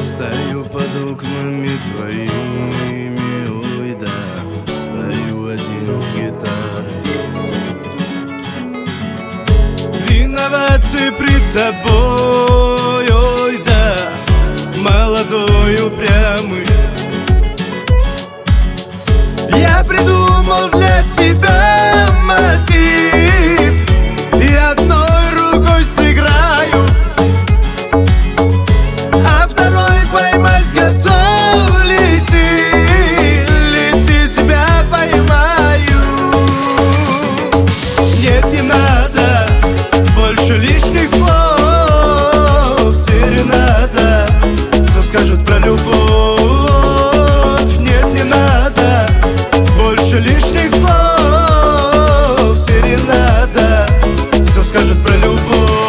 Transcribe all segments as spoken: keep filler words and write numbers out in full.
Стою под окнами твоими, ой да, стою один с гитарой. Виноваты пред тобой, ой да, молодой упрямый. Я придумал для тебя мотив и одной рукой сыграю, а второй поймать готов. Лети, лети, тебя поймаю. Нет, не надо больше лишних слов. Серенада все скажет про любовь. Нет, не надо больше лишних слов. Серенада все скажет про любовь.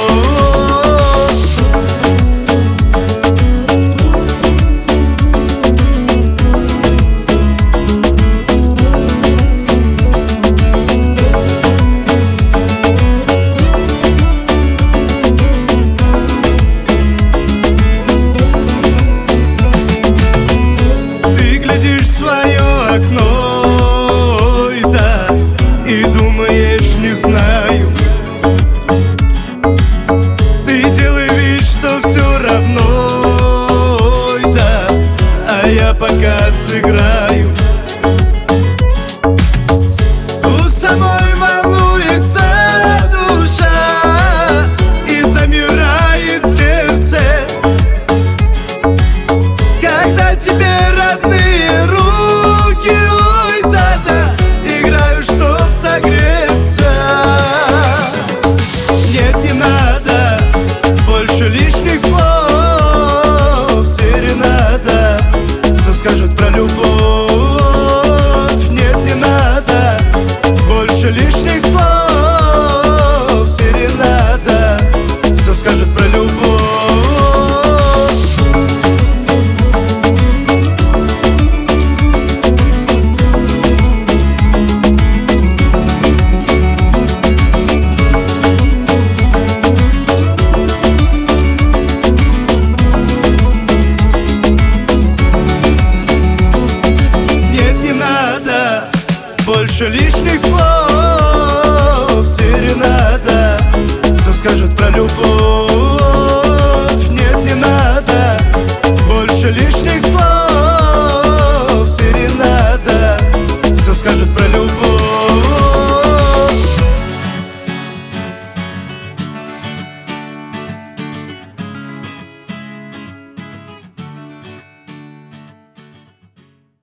Глядишь в свое окно, ой, да, и думаешь, не знаю. Ты делай вид, что все равно, ой, да, а я пока сыграю. У самой волнуется душа и замирает сердце, когда тебе родные руки, ой, да-да, играю, чтоб согреться. Нет, не надо больше лишних слов. Серенада все скажет про любовь. Нет, не надо больше лишних слов. Серенада все скажет про любовь. Больше лишних слов. Серенада все скажет про любовь. Нет, не надо больше лишних слов. Серенада все скажет про любовь.